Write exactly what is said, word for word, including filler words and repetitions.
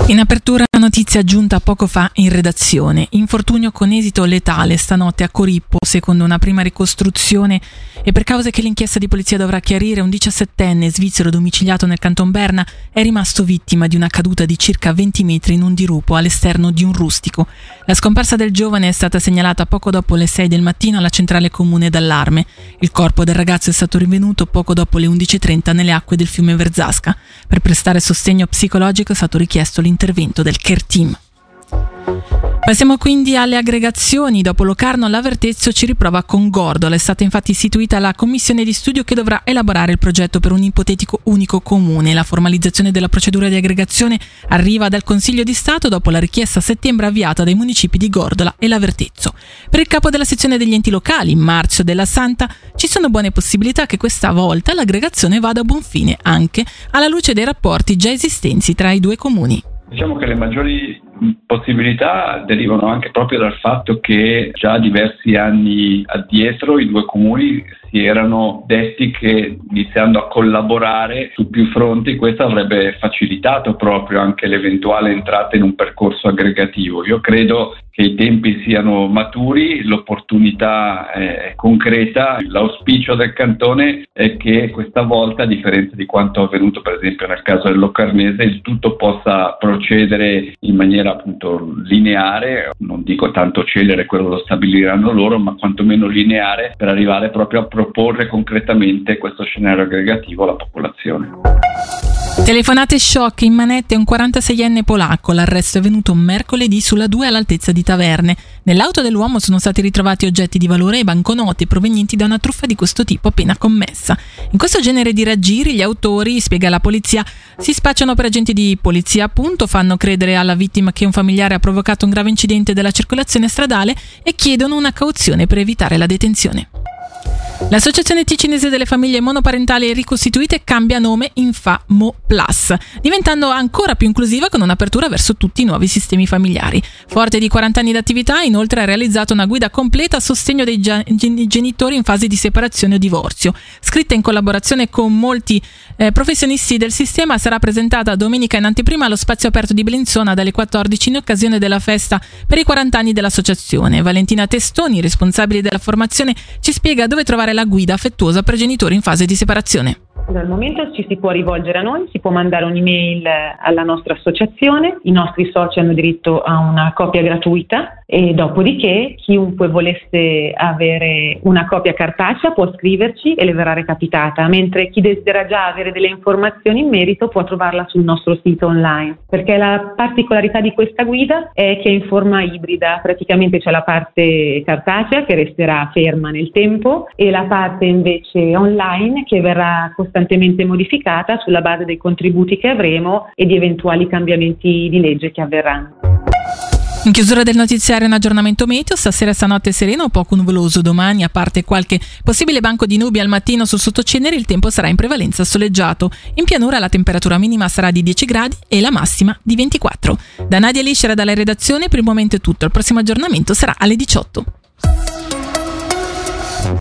In apertura notizia giunta poco fa in redazione. Infortunio con esito letale stanotte a Corippo, secondo una prima ricostruzione e per cause che l'inchiesta di polizia dovrà chiarire, un diciassettenne svizzero domiciliato nel Canton Berna è rimasto vittima di una caduta di circa venti metri in un dirupo all'esterno di un rustico. La scomparsa del giovane è stata segnalata poco dopo le sei del mattino alla centrale comune d'allarme. Il corpo del ragazzo è stato rinvenuto poco dopo le undici e trenta nelle acque del fiume Verzasca. Per prestare sostegno psicologico è stato richiesto l'intervento del Care Team. Passiamo quindi alle aggregazioni. Dopo Locarno, l'Avertezzo ci riprova con Gordola. È stata infatti istituita la commissione di studio che dovrà elaborare il progetto per un ipotetico unico comune. La formalizzazione della procedura di aggregazione arriva dal Consiglio di Stato dopo la richiesta a settembre avviata dai municipi di Gordola e l'Avertezzo. Per il capo della sezione degli enti locali, Marzio della Santa, ci sono buone possibilità che questa volta l'aggregazione vada a buon fine, anche alla luce dei rapporti già esistenti tra i due comuni. Diciamo che le maggiori possibilità derivano anche proprio dal fatto che già diversi anni addietro i due comuni si erano detti che, iniziando a collaborare su più fronti, questo avrebbe facilitato proprio anche l'eventuale entrata in un percorso aggregativo. Io credo che i tempi siano maturi, l'opportunità è concreta. L'auspicio del cantone è che questa volta, a differenza di quanto avvenuto per esempio nel caso del Locarnese, il tutto possa procedere in maniera appunto lineare, non dico tanto celere, quello lo stabiliranno loro, ma quantomeno lineare, per arrivare proprio a proporre concretamente questo scenario aggregativo alla popolazione. Telefonate shock in manette un quarantaseienne polacco. L'arresto è venuto mercoledì sulla due all'altezza di Taverne. Nell'auto dell'uomo sono stati ritrovati oggetti di valore e banconote provenienti da una truffa di questo tipo appena commessa. In questo genere di raggiri gli autori, spiega la polizia, si spacciano per agenti di polizia, appunto, fanno credere alla vittima che un familiare ha provocato un grave incidente della circolazione stradale e chiedono una cauzione per evitare la detenzione. L'Associazione Ticinese delle Famiglie Monoparentali Ricostituite cambia nome in Famo Plus, diventando ancora più inclusiva con un'apertura verso tutti i nuovi sistemi familiari. Forte di quaranta anni d'attività, inoltre ha realizzato una guida completa a sostegno dei genitori in fase di separazione o divorzio. Scritta in collaborazione con molti eh, professionisti del sistema, sarà presentata domenica in anteprima allo spazio aperto di Bellinzona dalle quattordici in occasione della festa per i quaranta anni dell'associazione. Valentina Testoni, responsabile della formazione, ci spiega dove trovare la guida affettuosa per genitori in fase di separazione. Dal momento ci si può rivolgere a noi, si può mandare un'email alla nostra associazione, i nostri soci hanno diritto a una copia gratuita e dopodiché chiunque volesse avere una copia cartacea può scriverci e le verrà recapitata, mentre chi desidera già avere delle informazioni in merito può trovarla sul nostro sito online, perché la particolarità di questa guida è che è in forma ibrida, praticamente c'è la parte cartacea che resterà ferma nel tempo e la parte invece online che verrà costantemente modificata sulla base dei contributi che avremo e di eventuali cambiamenti di legge che avverranno. In chiusura del notiziario un aggiornamento meteo. Stasera e stanotte sereno, poco nuvoloso. Domani, a parte qualche possibile banco di nubi al mattino sul sottocenere, il tempo sarà in prevalenza soleggiato. In pianura la temperatura minima sarà di dieci gradi e la massima di ventiquattro. Da Nadia Liscera dalla redazione per il momento è tutto. Il prossimo aggiornamento sarà alle diciotto.